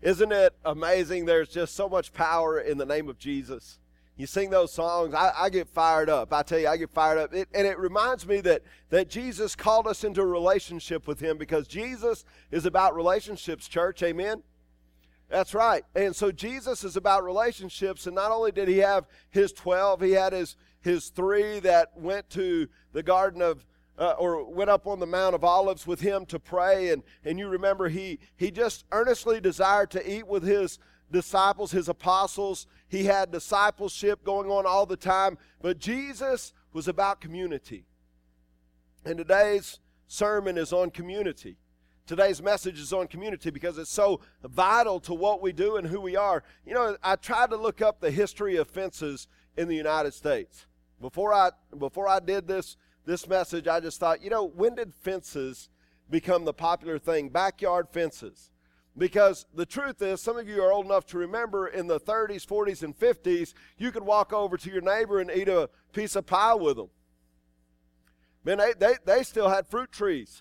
Isn't it amazing? There's just so much power in the name of Jesus. You sing those songs, I get fired up. I tell you, I get fired up. And it reminds me that Jesus called us into a relationship with him, because Jesus is about relationships, church. Amen? That's right. And so Jesus is about relationships. And not only did he have his 12, he had his 3 that went to the garden of, or went up on the Mount of Olives with him to pray. And you remember he just earnestly desired to eat with his disciples, his apostles. He had discipleship going on all the time. But Jesus was about community. And today's sermon is on community. Today's message is on community because it's so vital to what we do and who we are. You know, I tried to look up the history of fences in the United States. Before I did this message, I just thought, when did fences become the popular thing? Backyard fences. Because the truth is, some of you are old enough to remember in the 30s, 40s, and 50s, you could walk over to your neighbor and eat a piece of pie with them. Man, they still had fruit trees.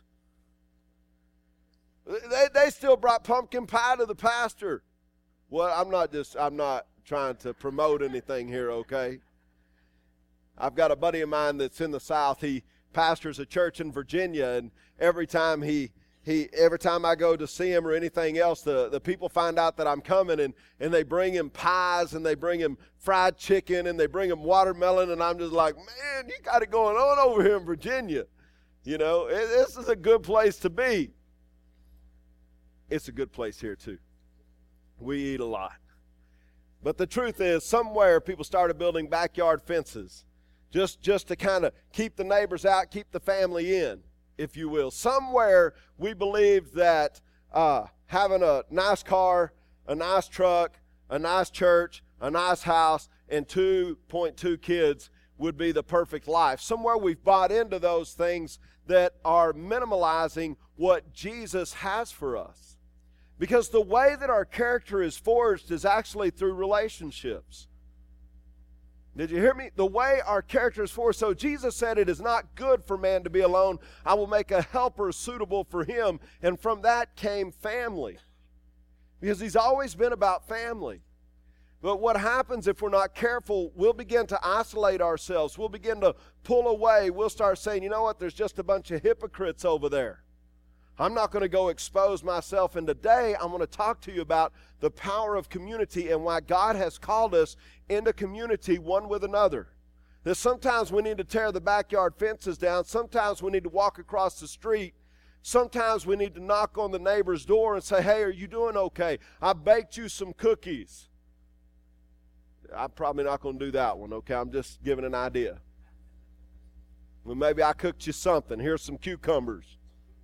They still brought pumpkin pie to the pastor. Well, I'm not trying to promote anything here, okay? I've got a buddy of mine that's in the South. He pastors a church in Virginia, and every time I go to see him or anything else, the people find out that I'm coming, and they bring him pies, and they bring him fried chicken, and they bring him watermelon, and I'm just like, man, you got it going on over here in Virginia. This is a good place to be. It's a good place here too. We eat a lot. But the truth is, somewhere people started building backyard fences just to kind of keep the neighbors out, keep the family in, if you will. Somewhere we believed that having a nice car, a nice truck, a nice church, a nice house, and 2.2 kids would be the perfect life. Somewhere we've bought into those things that are minimalizing what Jesus has for us. Because the way that our character is forged is actually through relationships. Did you hear me? The way our character is forged. So Jesus said, it is not good for man to be alone. I will make a helper suitable for him. And from that came family. Because he's always been about family. But what happens if we're not careful, we'll begin to isolate ourselves. We'll begin to pull away. We'll start saying, you know what, there's just a bunch of hypocrites over there. I'm not going to go expose myself. And today I'm going to talk to you about the power of community and why God has called us into community one with another. That sometimes we need to tear the backyard fences down. Sometimes we need to walk across the street. Sometimes we need to knock on the neighbor's door and say, hey, are you doing okay? I baked you some cookies. I'm probably not going to do that one, okay? I'm just giving an idea. Well, maybe I cooked you something. Here's some cucumbers.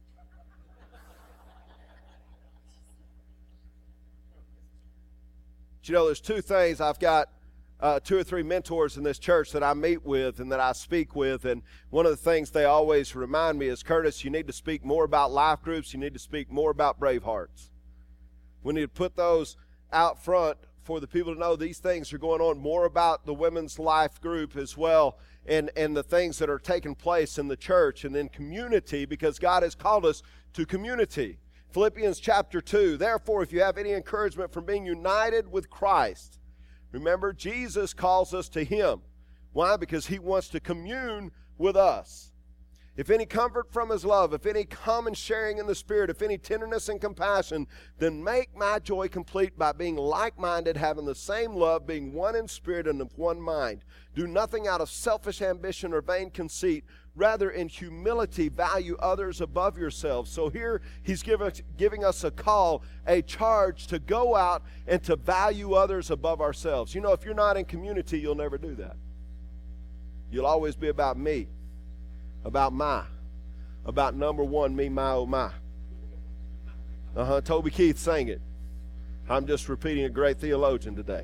There's 2 things. I've got 2 or 3 mentors in this church that I meet with and that I speak with, and one of the things they always remind me is, Curtis, you need to speak more about life groups. You need to speak more about Brave Hearts. We need to put those out front for the people to know these things are going on, more about the women's life group as well, and the things that are taking place in the church and in community, because God has called us to community. Philippians chapter 2, therefore, if you have any encouragement from being united with Christ, remember, Jesus calls us to him. Why? Because he wants to commune with us. If any comfort from his love, if any common sharing in the Spirit, if any tenderness and compassion, then make my joy complete by being like-minded, having the same love, being one in spirit and of one mind. Do nothing out of selfish ambition or vain conceit. Rather, in humility, value others above yourselves. So here he's giving us a call, a charge to go out and to value others above ourselves. If you're not in community, you'll never do that. You'll always be about me, about number one, me, my, oh, my. Toby Keith sang it. I'm just repeating a great theologian today.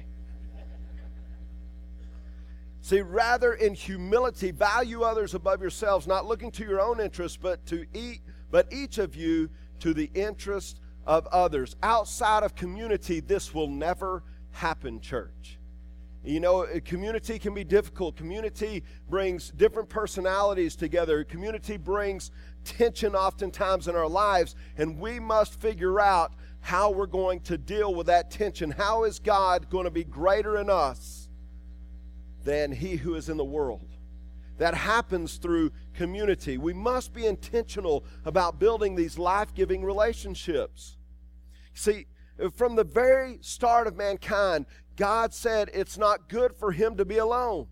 See, rather in humility, value others above yourselves, not looking to your own interests, but each of you to the interest of others. Outside of community, this will never happen, church. Community can be difficult. Community brings different personalities together. Community brings tension oftentimes in our lives, and we must figure out how we're going to deal with that tension. How is God going to be greater in us than he who is in the world? That happens through community. We must be intentional about building these life-giving relationships. See, from the very start of mankind, God said it's not good for him to be alone.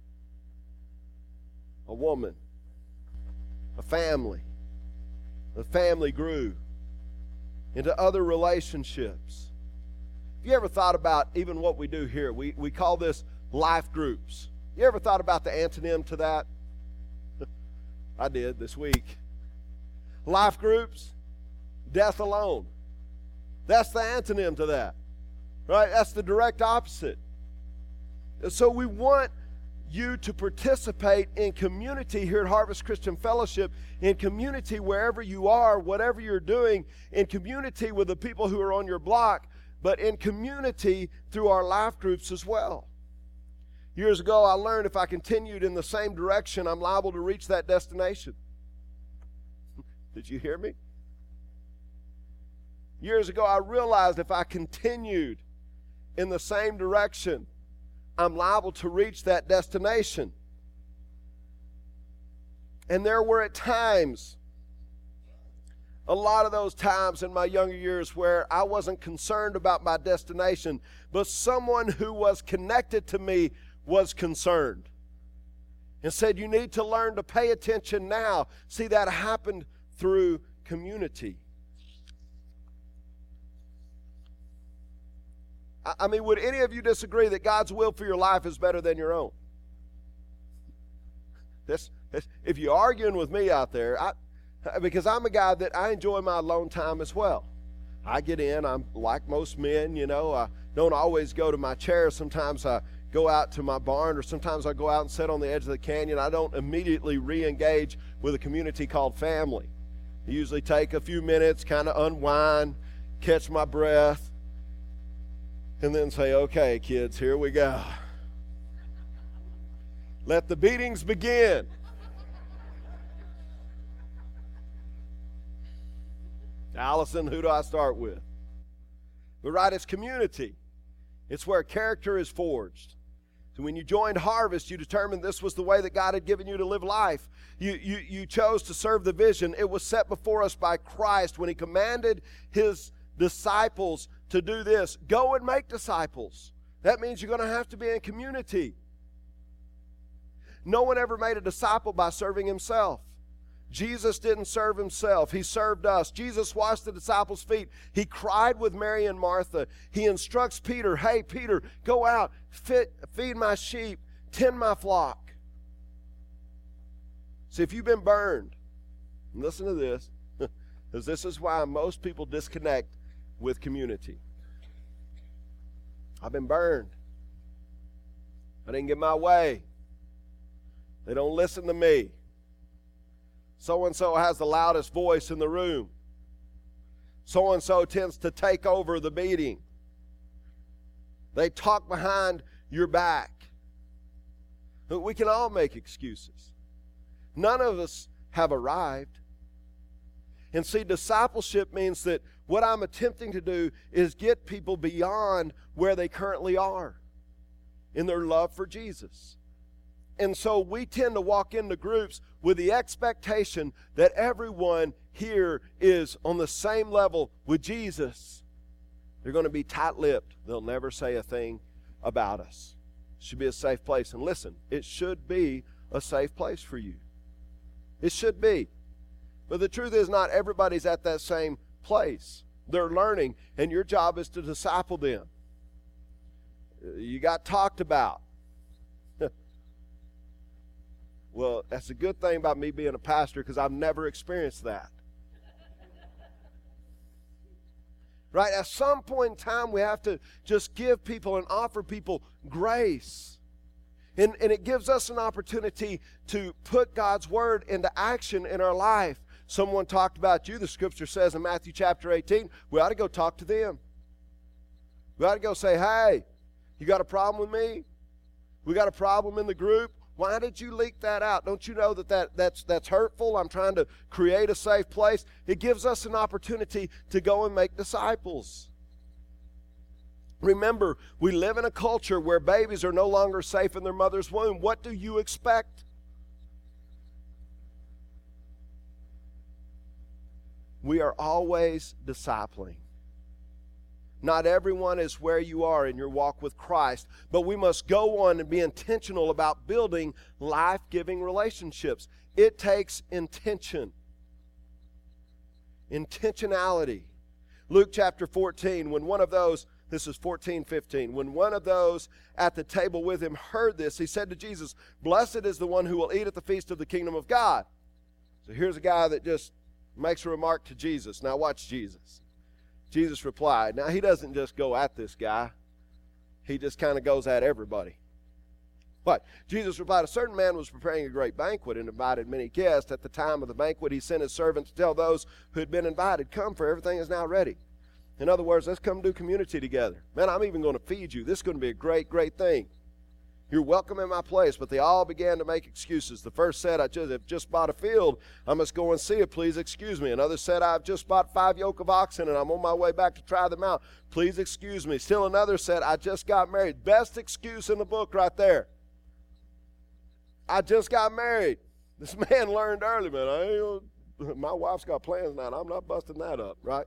A woman, a family. The family grew into other relationships. Have you ever thought about even what we do here? We call this life groups. You ever thought about the antonym to that? I did this week. Life groups, death alone. That's the antonym to that, right? That's the direct opposite. So we want you to participate in community here at Harvest Christian Fellowship, in community wherever you are, whatever you're doing, in community with the people who are on your block, but in community through our life groups as well. Years ago, I learned if I continued in the same direction, I'm liable to reach that destination. Did you hear me? Years ago, I realized if I continued in the same direction, I'm liable to reach that destination. And there were at times, a lot of those times in my younger years where I wasn't concerned about my destination, but someone who was connected to me was concerned and said, you need to learn to pay attention now. See, that happened through community. I mean, would any of you disagree that God's will for your life is better than your own? If you're arguing with me out there, because I'm a guy that I enjoy my alone time as well. I get in, I'm like most men, you know, I don't always go to my chair. Sometimes I go out to my barn, or sometimes I go out and sit on the edge of the canyon. I don't immediately re-engage with a community called family. I usually take a few minutes, kind of unwind, catch my breath, and then say, okay, kids, here we go. Let the beatings begin. Allison, who do I start with? But right, it's community. It's where character is forged. So when you joined Harvest, you determined this was the way that God had given you to live life. You chose to serve the vision. It was set before us by Christ when he commanded his disciples to do this. Go and make disciples. That means you're going to have to be in community. No one ever made a disciple by serving himself. Jesus didn't serve himself. He served us. Jesus washed the disciples' feet. He cried with Mary and Martha. He instructs Peter, hey, Peter, go out, feed my sheep, tend my flock. See, if you've been burned, and listen to this, because this is why most people disconnect with community. I've been burned. I didn't get my way. They don't listen to me. So-and-so has the loudest voice in the room. So-and-so tends to take over the meeting. They talk behind your back. But we can all make excuses. None of us have arrived. And see, discipleship means that what I'm attempting to do is get people beyond where they currently are in their love for Jesus. And so we tend to walk into groups with the expectation that everyone here is on the same level with Jesus. They're going to be tight-lipped. They'll never say a thing about us. It should be a safe place. And listen, it should be a safe place for you. It should be. But the truth is, not everybody's at that same place. They're learning, and your job is to disciple them. You got talked about. Well, that's a good thing about me being a pastor, because I've never experienced that. Right? At some point in time, we have to just give people and offer people grace. And it gives us an opportunity to put God's word into action in our life. Someone talked about you. The scripture says in Matthew chapter 18, we ought to go talk to them. We ought to go say, hey, you got a problem with me? We got a problem in the group? Why did you leak that out? Don't you know that's hurtful? I'm trying to create a safe place. It gives us an opportunity to go and make disciples. Remember, we live in a culture where babies are no longer safe in their mother's womb. What do you expect? We are always discipling. Not everyone is where you are in your walk with Christ, but we must go on and be intentional about building life-giving relationships. It takes intention. Intentionality. Luke chapter 14, when one of those, this is 14:15, when one of those at the table with him heard this, he said to Jesus, "Blessed is the one who will eat at the feast of the kingdom of God." So here's a guy that just makes a remark to Jesus. Now watch Jesus. Jesus replied. Now he doesn't just go at this guy. He just kind of goes at everybody. But Jesus replied, "A certain man was preparing a great banquet and invited many guests. At the time of the banquet, he sent his servant to tell those who had been invited, 'Come, for everything is now ready.' In other words, let's come do community together. Man, I'm even going to feed you. This is going to be a great, great thing. You're welcome in my place." But they all began to make excuses. The first said, "I have just bought a field. I must go and see it. Please excuse me." Another said, "I've just bought 5 yoke of oxen and I'm on my way back to try them out. Please excuse me." Still another said, "I just got married." Best excuse in the book right there. I just got married. This man learned early, man. My wife's got plans now. I'm not busting that up, right?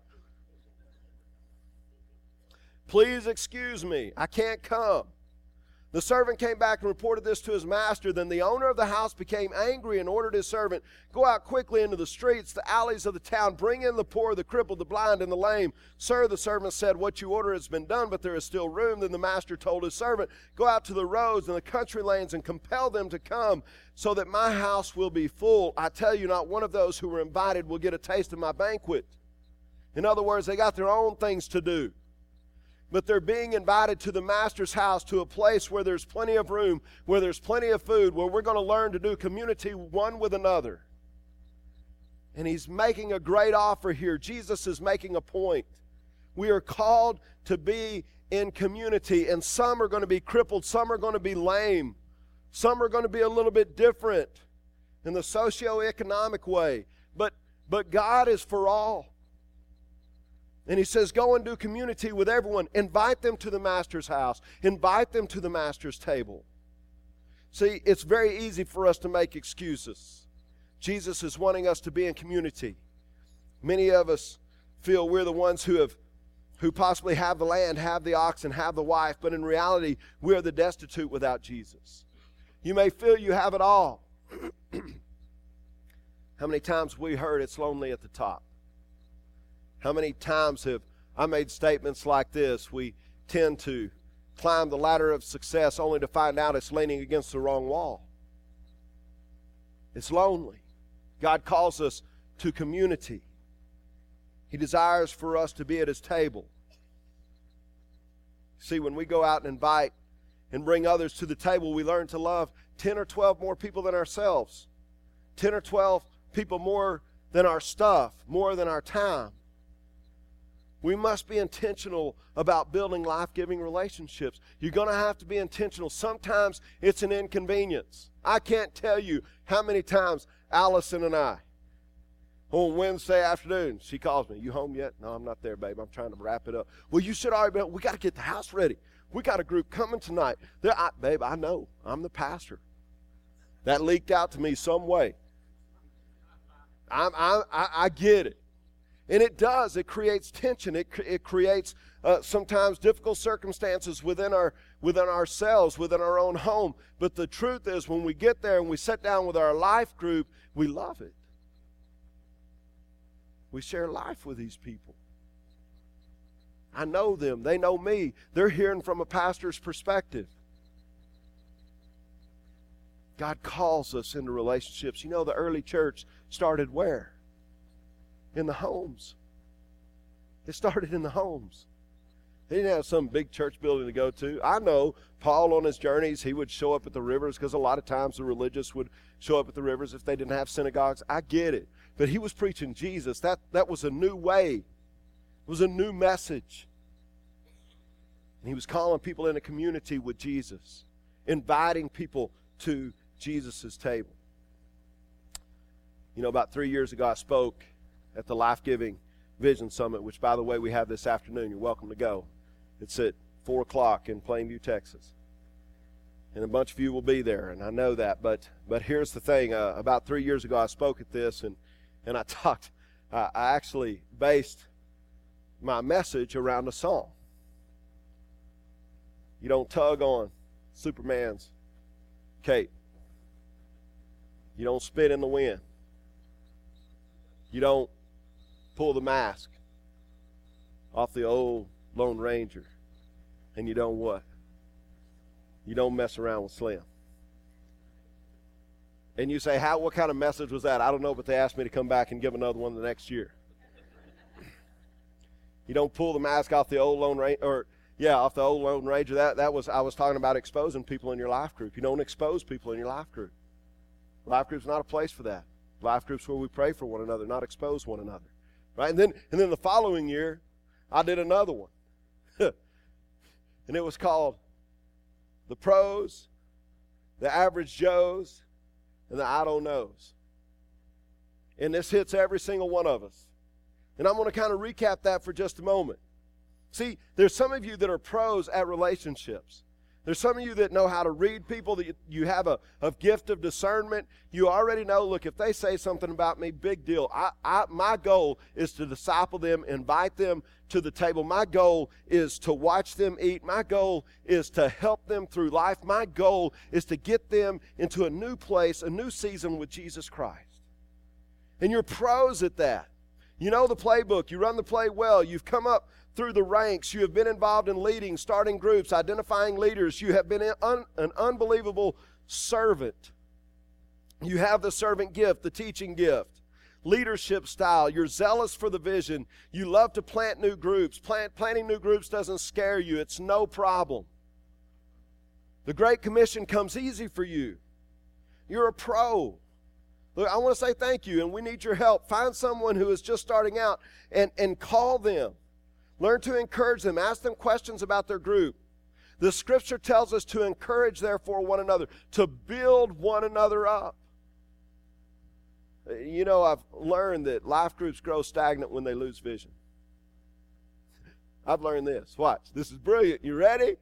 "Please excuse me. I can't come." The servant came back and reported this to his master. Then the owner of the house became angry and ordered his servant, "Go out quickly into the streets, the alleys of the town. Bring in the poor, the crippled, the blind, and the lame." "Sir," the servant said, "what you order has been done, but there is still room." Then the master told his servant, "Go out to the roads and the country lanes and compel them to come, so that my house will be full. I tell you, not one of those who were invited will get a taste of my banquet." In other words, they got their own things to do. But they're being invited to the master's house, to a place where there's plenty of room, where there's plenty of food, where we're going to learn to do community one with another. And he's making a great offer here. Jesus is making a point. We are called to be in community, and some are going to be crippled, some are going to be lame, some are going to be a little bit different in the socioeconomic way. But God is for all. And he says, go and do community with everyone. Invite them to the master's house. Invite them to the master's table. See, it's very easy for us to make excuses. Jesus is wanting us to be in community. Many of us feel we're the ones who possibly have the land, have the oxen, have the wife, but in reality, we are the destitute without Jesus. You may feel you have it all. How many times have we heard it's lonely at the top? How many times have I made statements like this? We tend to climb the ladder of success only to find out it's leaning against the wrong wall. It's lonely. God calls us to community. He desires for us to be at his table. See, when we go out and invite and bring others to the table, we learn to love 10 or 12 more people than ourselves. 10 or 12 people more than our stuff, more than our time. We must be intentional about building life-giving relationships. You're going to have to be intentional. Sometimes it's an inconvenience. I can't tell you how many times Allison and I, on Wednesday afternoon, she calls me, "You home yet?" "No, I'm not there, babe. I'm trying to wrap it up." "Well, you should already be home. We got to get the house ready. We got a group coming tonight." Babe, I know. I'm the pastor. That leaked out to me some way. I get it. And it does. It creates tension. It creates sometimes difficult circumstances within ourselves, within our own home. But the truth is, when we get there and we sit down with our life group, we love it. We share life with these people. I know them. They know me. They're hearing from a pastor's perspective. God calls us into relationships. You know, the early church started where? In the homes. It started in the homes. They didn't have some big church building to go to. I know Paul on his journeys, he would show up at the rivers because a lot of times the religious would show up at the rivers if they didn't have synagogues. I get it. But he was preaching Jesus. That was a new way. It was a new message. And he was calling people in a community with Jesus, inviting people to Jesus' table. You know, about 3 years ago, I spoke at the Life-Giving Vision Summit, which, by the way, we have this afternoon. You're welcome to go. It's at 4 o'clock in Plainview, Texas. And a bunch of you will be there, and I know that. But here's the thing. About 3 years ago, I spoke at this, and I actually based my message around a song. You don't tug on Superman's cape. You don't spit in the wind. You don't pull the mask off the old Lone Ranger. And you don't what? You don't mess around with Slim. And you say, what kind of message was that? I don't know, but they asked me to come back and give another one the next year. You don't pull the mask off the old Lone Ranger, off the old Lone Ranger. I was talking about exposing people in your life group. You don't expose people in your life group. Life group's not a place for that. Life group's where we pray for one another, not expose one another. Right? And then the following year, I did another one. And it was called The Pros, The Average Joes, and The I Don't Knows. And this hits every single one of us. And I'm going to kind of recap that for just a moment. See, there's some of you that are pros at relationships. There's some of you that know how to read people, that you have a gift of discernment. You already know, look, if they say something about me, big deal. My goal is to disciple them, invite them to the table. My goal is to watch them eat. My goal is to help them through life. My goal is to get them into a new place, a new season with Jesus Christ. And you're pros at that. You know the playbook. You run the play well. You've come up through the ranks. You have been involved in leading, starting groups, identifying leaders. You have been an unbelievable servant. You have the servant gift, the teaching gift, leadership style. You're zealous for the vision. You love to plant new groups. Planting new groups doesn't scare you. It's no problem. The Great Commission comes easy for you. You're a pro. Look, I want to say thank you, and we need your help. Find someone who is just starting out and call them. Learn to encourage them. Ask them questions about their group. The Scripture tells us to encourage, therefore, one another, to build one another up. You know, I've learned that life groups grow stagnant when they lose vision. I've learned this. Watch. This is brilliant. You ready?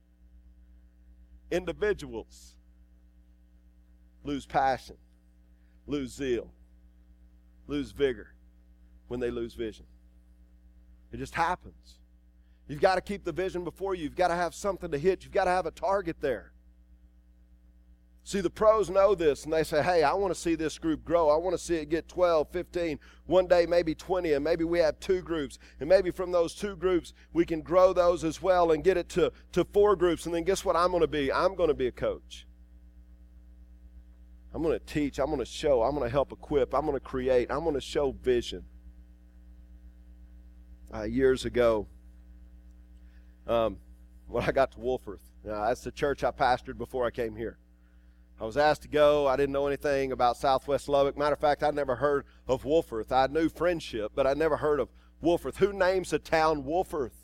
Individuals lose passion, lose zeal, lose vigor when they lose vision. It just happens. You've got to keep the vision before you. You've got to have something to hit. You've got to have a target there. See, the pros know this, and they say, hey, I want to see this group grow. I want to see it get 12, 15, one day maybe 20, and maybe we have 2 groups. And maybe from those 2 groups, we can grow those as well and get it to 4 groups. And then guess what I'm going to be? I'm going to be a coach. I'm going to teach. I'm going to show. I'm going to help equip. I'm going to create. I'm going to show vision. Years ago, when I got to Wolforth, that's the church I pastored before I came here. I was asked to go. I didn't know anything about Southwest Lubbock. Matter of fact, I'd never heard of Wolforth. I knew Friendship, but I never heard of Wolforth. Who names a town Wolforth?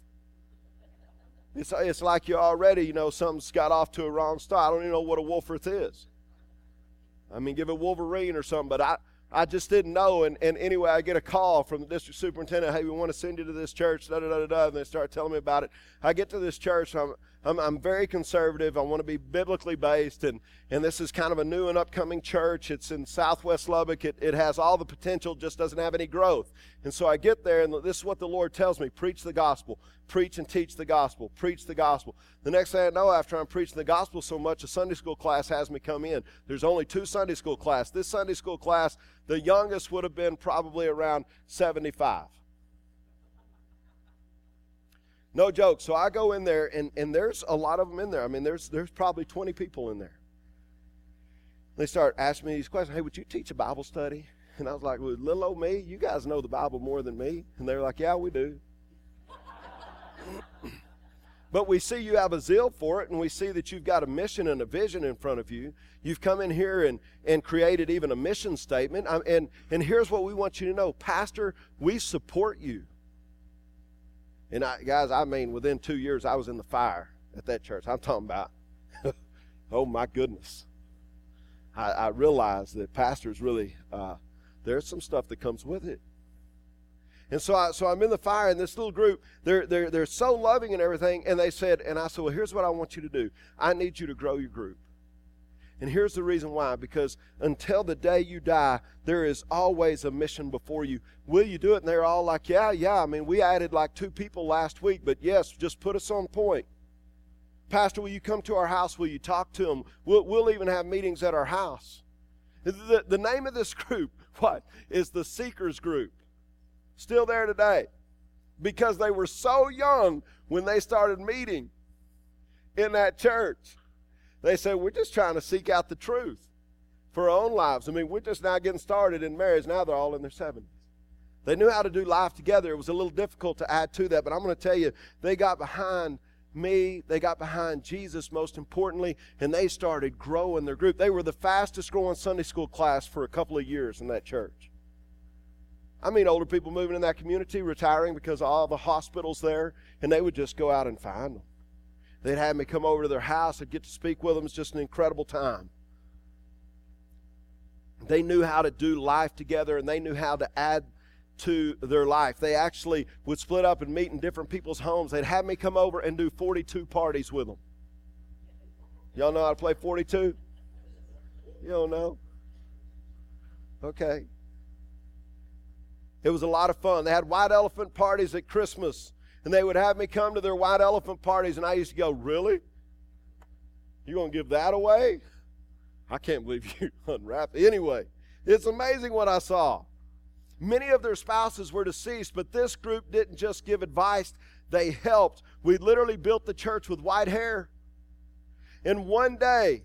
It's like you already, something's got off to a wrong start. I don't even know what a Wolforth is. I mean, give it Wolverine or something, but I just didn't know, and anyway, I get a call from the district superintendent, hey, we want to send you to this church, da-da-da-da-da, and they start telling me about it. I get to this church, I'm very conservative, I want to be biblically based, and this is kind of a new and upcoming church. It's in Southwest Lubbock. It has all the potential, just doesn't have any growth. And so I get there, and this is what the Lord tells me, preach the gospel, preach and teach the gospel, preach the gospel. The next thing I know, after I'm preaching the gospel so much, a Sunday school class has me come in. There's only 2 Sunday school classes. This Sunday school class, the youngest would have been probably around 75. No joke. So I go in there, and there's a lot of them in there. I mean, there's probably 20 people in there. They start asking me these questions. Hey, would you teach a Bible study? And I was like, well, little old me, you guys know the Bible more than me. And they're like, yeah, we do. But we see you have a zeal for it, and we see that you've got a mission and a vision in front of you. You've come in here and created even a mission statement. And here's what we want you to know. Pastor, we support you. And guys, within 2 years, I was in the fire at that church. I'm talking about, oh my goodness. I realize that pastors really, there's some stuff that comes with it. And so I'm in the fire, and this little group, they're so loving and everything, and they said, and I said, well, here's what I want you to do. I need you to grow your group. And here's the reason why, because until the day you die, there is always a mission before you. Will you do it? And they're all like, yeah, I mean, we added like 2 people last week, but yes, just put us on point. Pastor, will you come to our house? Will you talk to them? We'll even have meetings at our house. The name of this group, what, is the Seekers Group. Still there today. Because they were so young when they started meeting in that church. They said, we're just trying to seek out the truth for our own lives. I mean, we're just now getting started in marriage. Now they're all in their 70s. They knew how to do life together. It was a little difficult to add to that, but I'm going to tell you, they got behind me, they got behind Jesus most importantly, and they started growing their group. They were the fastest growing Sunday school class for a couple of years in that church. I mean, older people moving in that community, retiring because of all the hospitals there, and they would just go out and find them. They'd have me come over to their house. I'd get to speak with them. It's just an incredible time. They knew how to do life together, and they knew how to add to their life. They actually would split up and meet in different people's homes. They'd have me come over and do 42 parties with them. Y'all know how to play 42? You don't know? Okay. It was a lot of fun. They had white elephant parties at Christmas, and they would have me come to their white elephant parties, and I used to go, really? You going to give that away? I can't believe you unwrapped it. Anyway, it's amazing what I saw. Many of their spouses were deceased, but this group didn't just give advice, they helped. We literally built the church with white hair. And one day,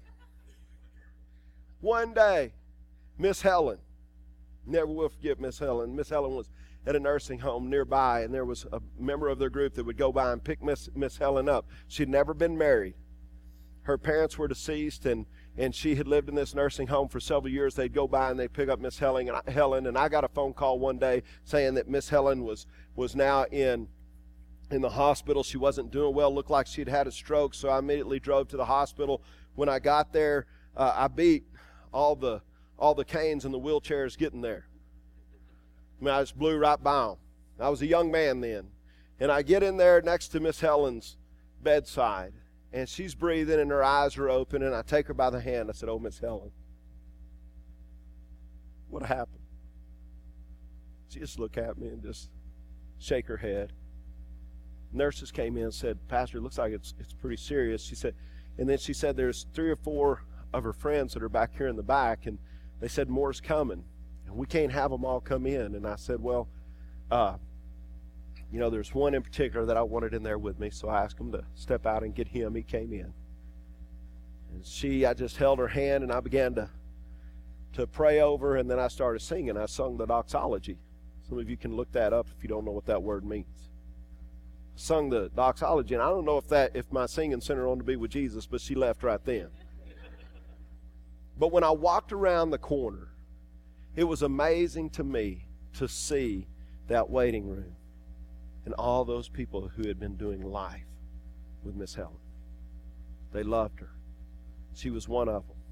Miss Helen, never will forget Miss Helen. Miss Helen was at a nursing home nearby, and there was a member of their group that would go by and pick Miss Helen up. She'd never been married. Her parents were deceased, and she had lived in this nursing home for several years. They'd go by and they'd pick up Miss Helen, and I got a phone call one day saying that Miss Helen was now in the hospital. She wasn't doing well, looked like she'd had a stroke, so I immediately drove to the hospital. When I got there, I beat all the canes and the wheelchairs getting there. I mean, I just blew right by them. I was a young man then. And I get in there next to Miss Helen's bedside, and she's breathing and her eyes are open, and I take her by the hand. I said, oh, Miss Helen, what happened? She just looked at me and just shake her head. Nurses came in and said, Pastor, it looks like it's pretty serious. She said, and then she said there's 3 or 4 of her friends that are back here in the back, and they said more's coming, and we can't have them all come in. And I said, well, there's one in particular that I wanted in there with me, so I asked him to step out and get him. He came in. And I just held her hand, and I began to pray over, and then I started singing. I sung the doxology. Some of you can look that up if you don't know what that word means. I sung the doxology, and I don't know if my singing sent her on to be with Jesus, but she left right then. But when I walked around the corner, it was amazing to me to see that waiting room and all those people who had been doing life with Miss Helen. They loved her. She was one of them.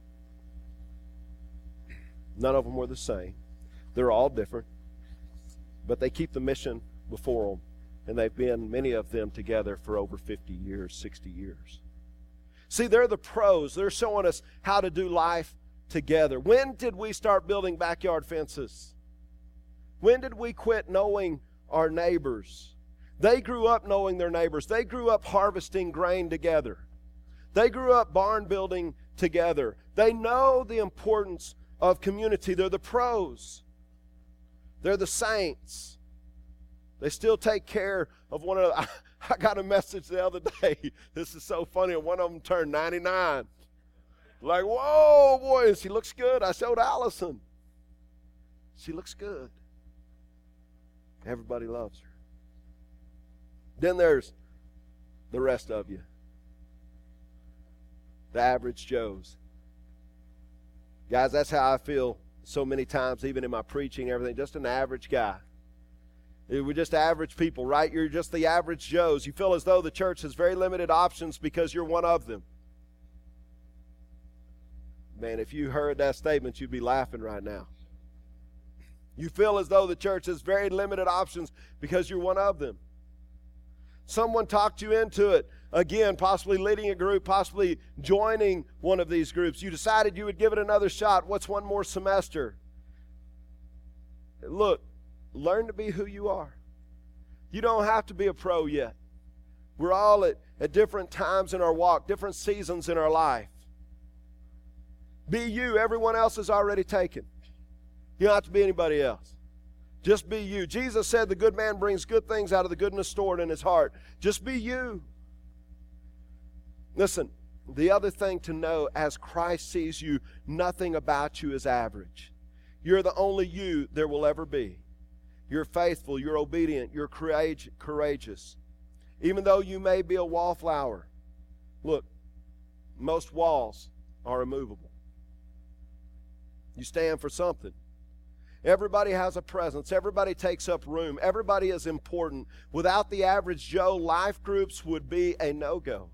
None of them were the same. They're all different, but they keep the mission before them, and they've been, many of them, together for over 50 years, 60 years. See, they're the pros. They're showing us how to do life together. When did we start building backyard fences? When did we quit knowing our neighbors? They grew up knowing their neighbors. They grew up harvesting grain together. They grew up barn building together. They know the importance of community. They're the pros. They're the saints. They still take care of one another. I got a message the other day. This is so funny. One of them turned 99. Like, whoa, boy, she looks good. I showed Allison. She looks good. Everybody loves her. Then there's the rest of you. The average Joes. Guys, that's how I feel so many times, even in my preaching and everything. Just an average guy. We're just average people, right? You're just the average Joes. You feel as though the church has very limited options because you're one of them. Man, if you heard that statement, you'd be laughing right now. You feel as though the church has very limited options because you're one of them. Someone talked you into it. Again, possibly leading a group, possibly joining one of these groups. You decided you would give it another shot. What's one more semester? Look, learn to be who you are. You don't have to be a pro yet. We're all at different times in our walk, different seasons in our life. Be you. Everyone else is already taken. You don't have to be anybody else. Just be you. Jesus said the good man brings good things out of the goodness stored in his heart. Just be you. Listen, the other thing to know, as Christ sees you, nothing about you is average. You're the only you there will ever be. You're faithful, you're obedient, you're courageous. Even though you may be a wallflower, look, most walls are immovable. You stand for something. Everybody has a presence. Everybody takes up room. Everybody is important. Without the average Joe, life groups would be a no-go.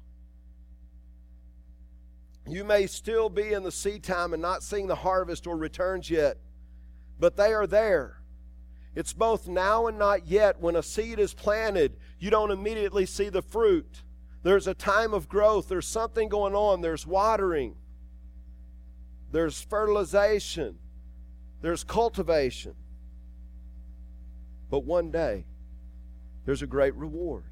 You may still be in the seed time and not seeing the harvest or returns yet, but they are there. It's both now and not yet. When a seed is planted, you don't immediately see the fruit. There's a time of growth. There's something going on. There's watering. There's fertilization. There's cultivation. But one day, there's a great reward.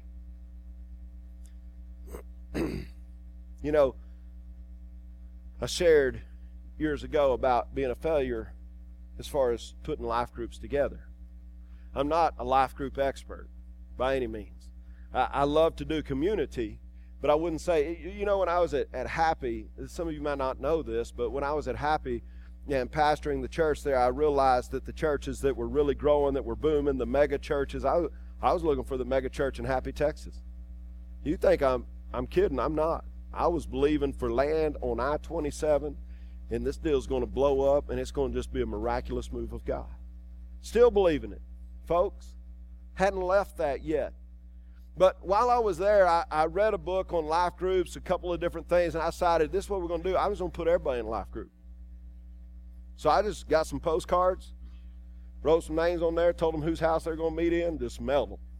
You know, I shared years ago about being a failure as far as putting life groups together. I'm not a life group expert by any means. I love to do community, but I wouldn't say, you know, when I was at Happy, some of you might not know this, but when I was at Happy and pastoring the church there, I realized that the churches that were really growing, that were booming, the mega churches, I was looking for the mega church in Happy, Texas. You think I'm kidding? I'm not. I was believing for land on I-27, and this deal's going to blow up, and it's going to just be a miraculous move of God. Still believing it, folks. Hadn't left that yet. But while I was there, I read a book on life groups, a couple of different things, and I decided this is what we're going to do. I was going to put everybody in a life group. So I just got some postcards, wrote some names on there, told them whose house they're going to meet in, just mailed them.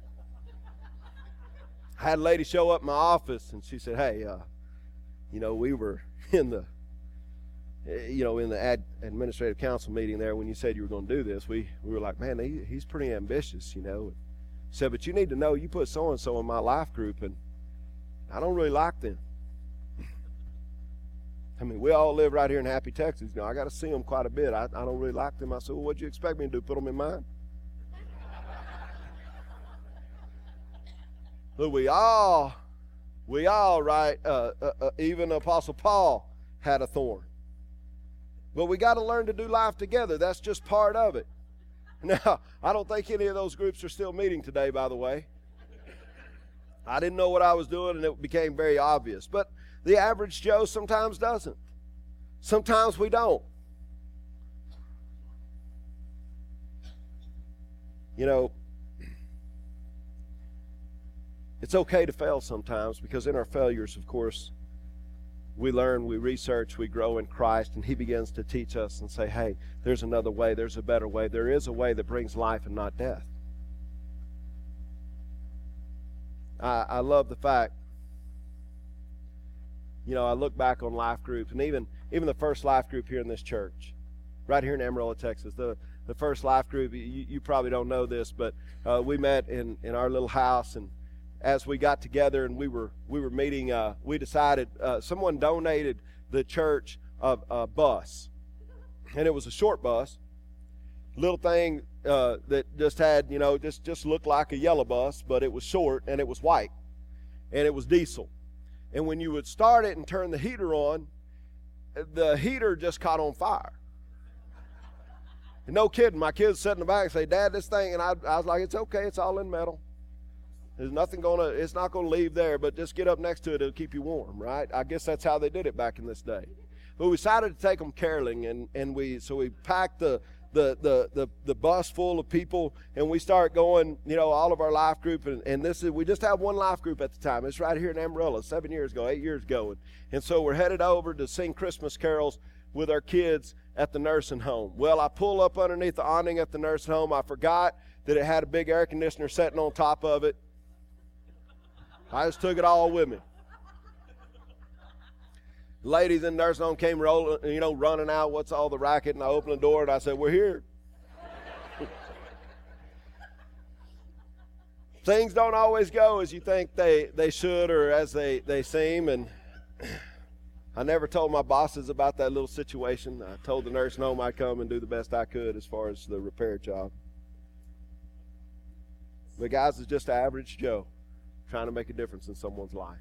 I had a lady show up in my office, and she said, hey, you know, we were in the administrative council meeting there when you said you were going to do this. We were like, man, he's pretty ambitious, you know. He said, but you need to know you put so-and-so in my life group, and I don't really like them. I mean, we all live right here in Happy, Texas. You know, I got to see them quite a bit. I don't really like them. I said, well, what'd you expect me to do, put them in mine? Look, we all, right, even Apostle Paul had a thorn. But we got to learn to do life together. That's just part of it. Now, I don't think any of those groups are still meeting today, by the way. I didn't know what I was doing, and it became very obvious. But the average Joe sometimes doesn't. Sometimes we don't. You know, it's okay to fail sometimes, because in our failures, of course, we learn, we research, we grow in Christ, and He begins to teach us and say, hey, there's another way, there's a better way. There is a way that brings life and not death. I love the fact, you know, I look back on life groups, and even the first life group here in this church, right here in Amarillo, Texas, the first life group, you probably don't know this, but we met in our little house, and as we got together and we were meeting, we decided, someone donated the church a bus, and it was a short bus, little thing that just had, you know, just looked like a yellow bus, but it was short and it was white and it was diesel. And when you would start it and turn the heater on, the heater just caught on fire. And no kidding, my kids sat in the back and say, Dad, this thing, and I was like, it's okay, it's all in metal. There's nothing it's not going to leave there, but just get up next to it, it'll keep you warm, right? I guess that's how they did it back in this day. But we decided to take them caroling, and we packed the the bus full of people, and we start going, all of our life group, and we just have one life group at the time. It's right here in Amarillo, 8 years ago. And so we're headed over to sing Christmas carols with our kids at the nursing home. Well, I pull up underneath the awning at the nursing home. I forgot that it had a big air conditioner sitting on top of it. I just took it all with me. Ladies in the nursing home came rolling, running out, what's all the racket? And I opened the door and I said, we're here. Things don't always go as you think they should or as they seem. And I never told my bosses about that little situation. I told the nursing home I'd come and do the best I could as far as the repair job. But guys, it's just average Joe trying to make a difference in someone's life.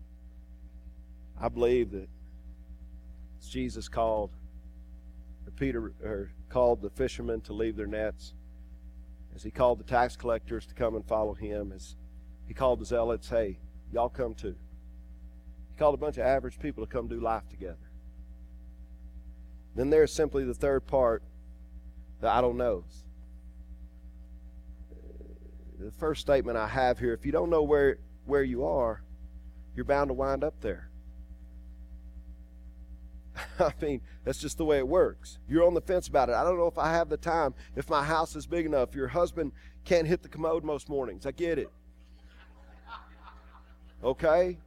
I believe that Jesus called called the fishermen to leave their nets, as he called the tax collectors to come and follow him, as he called the zealots, hey, y'all come too. He called a bunch of average people to come do life together. Then there's simply the third part, the I don't knows. The first statement I have here, if you don't know where you are, you're bound to wind up there. I mean, that's just the way it works. You're on the fence about it. I don't know if I have the time, if my house is big enough. Your husband can't hit the commode most mornings. I get it. Okay?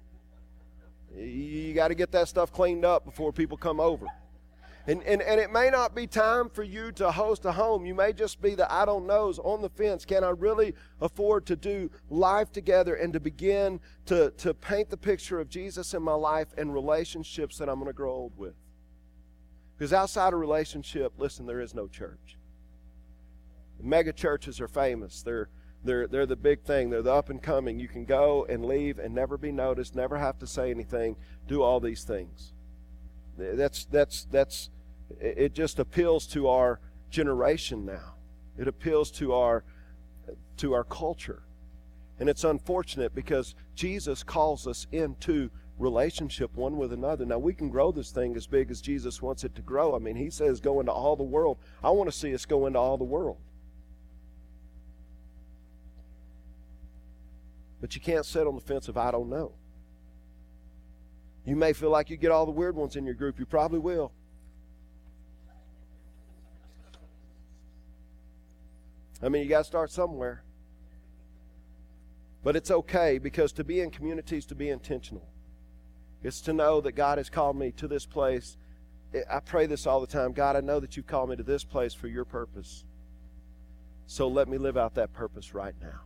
You got to get that stuff cleaned up before people come over. And it may not be time for you to host a home. You may just be the I don't knows on the fence. Can I really afford to do life together and to begin to paint the picture of Jesus in my life and relationships that I'm going to grow old with? Because outside of relationship, listen, there is no church. Mega churches are famous. They're the big thing. They're the up and coming. You can go and leave and never be noticed, never have to say anything, do all these things. It just appeals to our generation now. It appeals to our culture. And it's unfortunate because Jesus calls us into relationship one with another. Now we can grow this thing as big as Jesus wants it to grow. I mean, he says go into all the world. I want to see us go into all the world. But you can't sit on the fence of I don't know. You may feel like you get all the weird ones in your group. You probably will. I mean, you got to start somewhere. But it's okay, because to be in community is to be intentional. It's to know that God has called me to this place. I pray this all the time. God, I know that you've called me to this place for your purpose. So let me live out that purpose right now.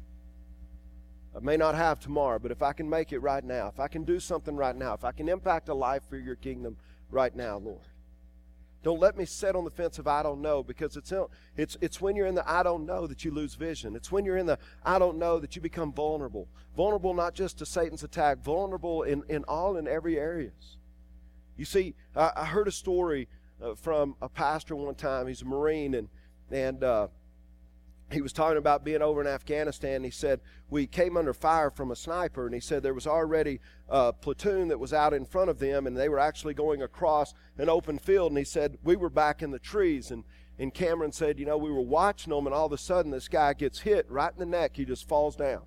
I may not have tomorrow, but if I can make it right now, if I can do something right now, if I can impact a life for your kingdom right now, Lord. Don't let me sit on the fence of I don't know, because it's when you're in the I don't know that you lose vision. It's when you're in the I don't know that you become vulnerable. Vulnerable not just to Satan's attack, vulnerable in all and every areas. You see, I heard a story from a pastor one time. He's a Marine, and he was talking about being over in Afghanistan. He said, we came under fire from a sniper, and he said there was already a platoon that was out in front of them, and they were actually going across an open field, and he said, we were back in the trees, and Cameron said, we were watching them, and all of a sudden this guy gets hit right in the neck. He just falls down.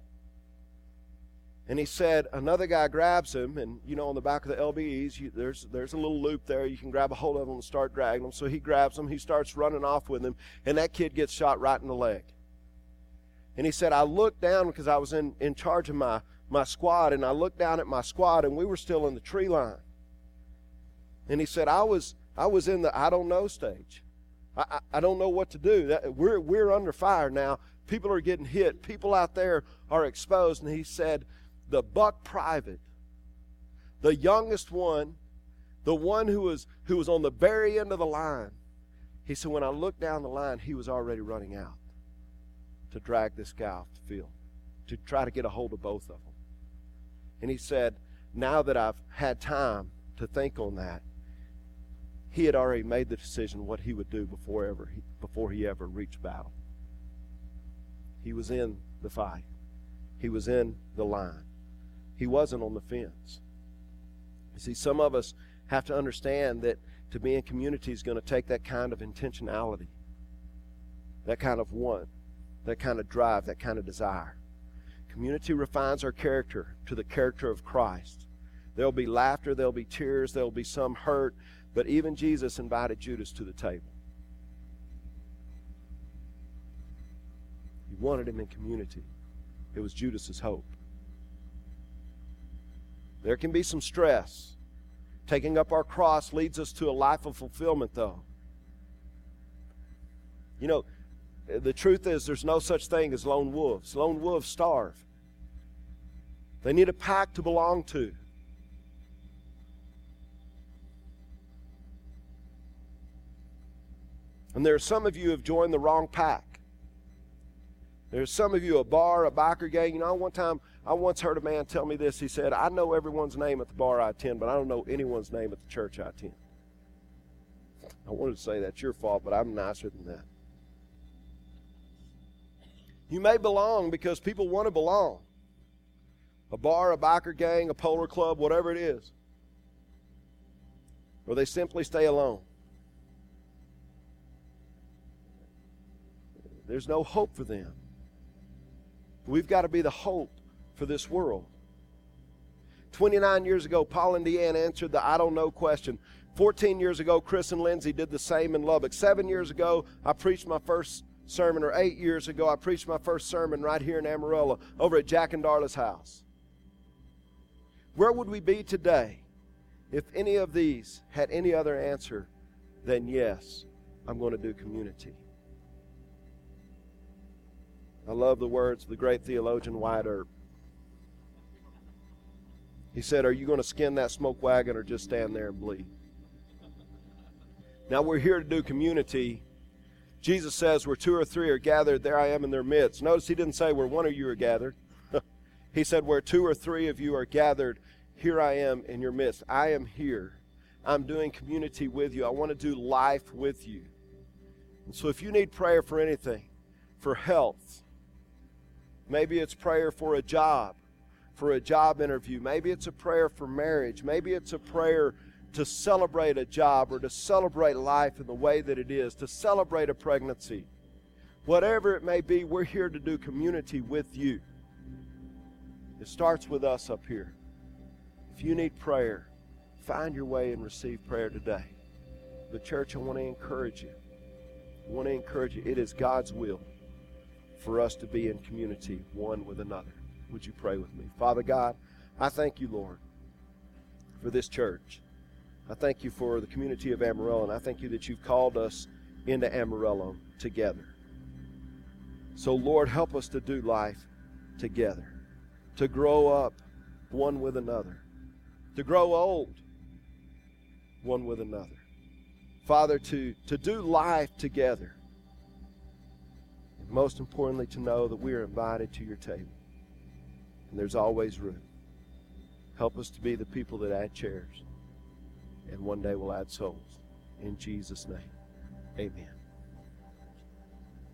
And he said another guy grabs him, and on the back of the LBEs, there's a little loop there. You can grab a hold of them and start dragging them. So he grabs him, he starts running off with him, and that kid gets shot right in the leg. And he said, I looked down because I was in charge of my squad, and I looked down at my squad, and we were still in the tree line. And he said, I was in the I don't know stage. I don't know what to do. We're under fire now. People are getting hit. People out there are exposed. And he said, the buck private, the youngest one, the one who was on the very end of the line, he said, when I looked down the line, he was already running out to drag this guy off the field, to try to get a hold of both of them. And he said, now that I've had time to think on that, he had already made the decision what he would do before he ever reached battle. He was in the fight. He was in the line. He wasn't on the fence. You see, some of us have to understand that To be in community is going to take that kind of intentionality, that kind of want, that kind of drive, that kind of desire. Community refines our character to the character of Christ. There'll be laughter, there'll be tears, there'll be some hurt, but even Jesus invited Judas to the table. He wanted him in community. It was Judas's hope. There can be some stress. Taking up our cross leads us to a life of fulfillment, though. You know, the truth is there's no such thing as lone wolves. Lone wolves starve. They need a pack to belong to. And there are some of you who have joined the wrong pack. There's some of you, a bar, a biker gang. You know, one time I once heard a man tell me this. He said, I know everyone's name at the bar I attend, but I don't know anyone's name at the church I attend. I wanted to say that's your fault, but I'm nicer than that. You may belong because people want to belong. A bar, a biker gang, a polar club, whatever it is. Or they simply stay alone. There's no hope for them. We've got to be the hope for this world. 29 years ago, Paul and Deanne answered the I don't know question. 14 years ago, Chris and Lindsay did the same in Lubbock. 7 years ago, I preached my first sermon, or 8 years ago, I preached my first sermon right here in Amarillo over at Jack and Darla's house. Where would we be today if any of these had any other answer than yes, I'm going to do community? I love the words of the great theologian Wyatt Earp. He said, are you going to skin that smoke wagon or just stand there and bleed? Now we're here to do community. Jesus says where 2 or 3 are gathered, there I am in their midst. Notice he didn't say where 1 of you are gathered. He said where 2 or 3 of you are gathered, here I am in your midst. I am here. I'm doing community with you. I want to do life with you. And so if you need prayer for anything, for health, maybe it's prayer for a job interview. Maybe it's a prayer for marriage. Maybe it's a prayer to celebrate a job or to celebrate life in the way that it is, to celebrate a pregnancy. Whatever it may be, we're here to do community with you. It starts with us up here. If you need prayer, find your way and receive prayer today. But church, I want to encourage you. It is God's will for us to be in community one with another. Would you pray with me? Father God, I thank you, Lord, for this church. I thank you for the community of Amarillo, and I thank you that you've called us into Amarillo together. So, Lord, help us to do life together, to grow up one with another, to grow old one with another. Father, to do life together. And most importantly, to know that we are invited to your table. And there's always room. Help us to be the people that add chairs. And one day we'll add souls. In Jesus' name, amen.